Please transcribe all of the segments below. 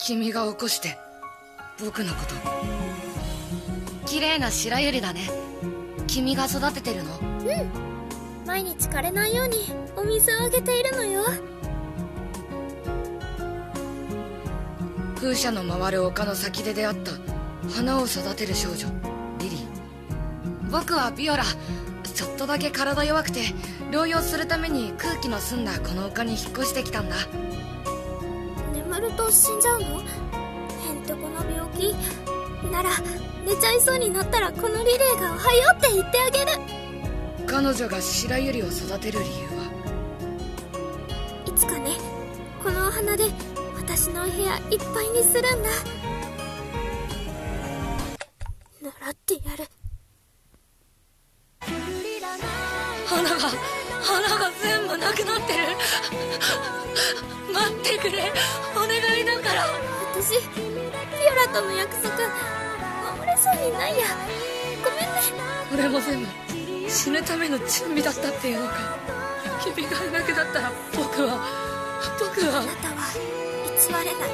君が起こして僕のこと。綺麗な白百合だね。君が育ててるの？ うん、毎日枯れないようにお水をあげているのよ。 風車の回る丘の先で出会った花を育てる少女リリー。僕はビオラ。ちょっとだけ体弱くて療養するために空気の澄んだこの丘に引っ越してきたんだ。 眠ると死んじゃうの？へんてこな病気なら、寝ちゃいそうになったらこのリレーがおはようって言ってあげる。 彼女が白百合を育てる理由は？ いつかね、このお花で私のお部屋いっぱいにするんだ。習ってやる。 花が全部なくなってる。待ってくれ、お願いだから。 私、ピオラとの約束守れそうにないや。ごめんね。 これも全部死ぬための準備だったっていうのか。君がいなくなったら僕はあなたは偽れない。映画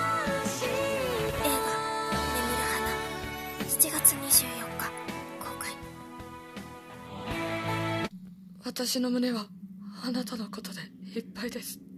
「眠る花」7月24日公開。 私の胸はあなたのことでいっぱいです。